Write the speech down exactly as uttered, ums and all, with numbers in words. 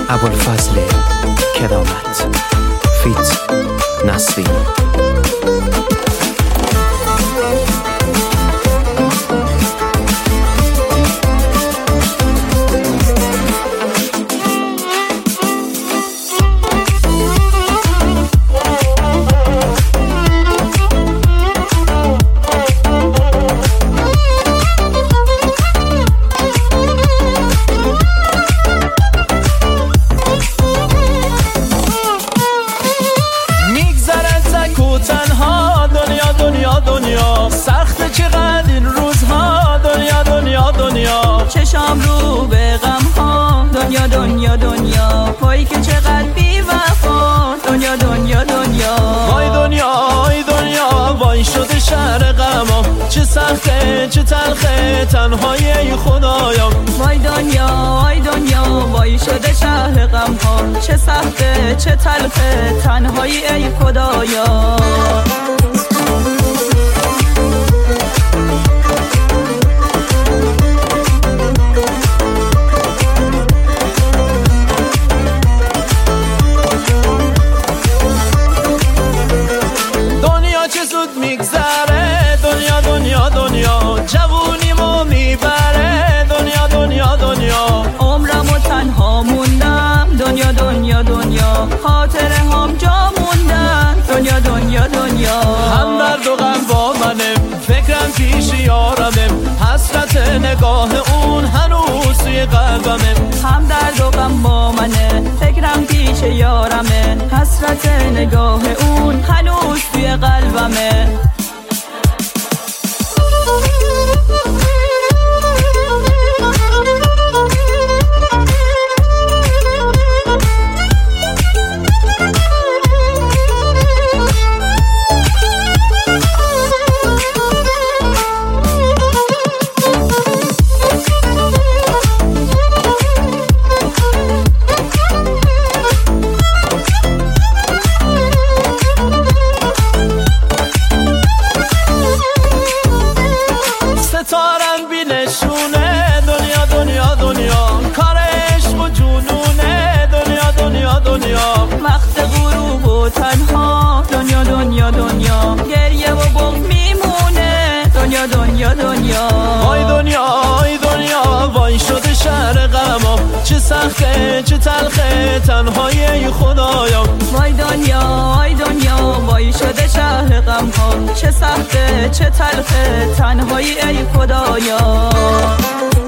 ابوالفضل کرامت فیت نسرین. سخت چقدر این روزها دنیا دنیا دنیا، چشام رو به غم ها دنیا دنیا دنیا، پایی که چقدر بی وفا دنیا دنیا دنیا. وای دنیا وای دنیا وای شده شهر غما، چه سخته چه تلخه تنهایی ای خدایا. وای دنیا وای دنیا وای شده شهر غم ها، چه سخته چه تلخه تنهایی ای خدایا. میگذره دنیا دنیا دنیا، جوونیمو میبره دنیا دنیا دنیا. عمرمو تنها موندم دنیا دنیا دنیا، خاطره هم جا موندن دنیا دنیا دنیا. هم درد و غم با منه، فکرم پیش یارمه، حسرت نگاه اون هنوز توی قلبمه. هم درد و غم با منه، فکرم پیش یارمه، حسرت نگاه اون هنوز توی قلبمه. ستارن بی نشونه دنیا دنیا دنیا، کار عشق و جنونه دنیا دنیا دنیا. وقت غروب و تنها دنیا دنیا دنیا، گریه و بغض میمونه دنیا دنیا دنیا. وای دنیا وای دنیا وای شده شهر غما، چه سخته چه تلخه تنهایی ای خدایا. وای دنیا وای دنیا وای شده شهر غم ها، چه سخته چه تلخه تنهایی ای خدایا.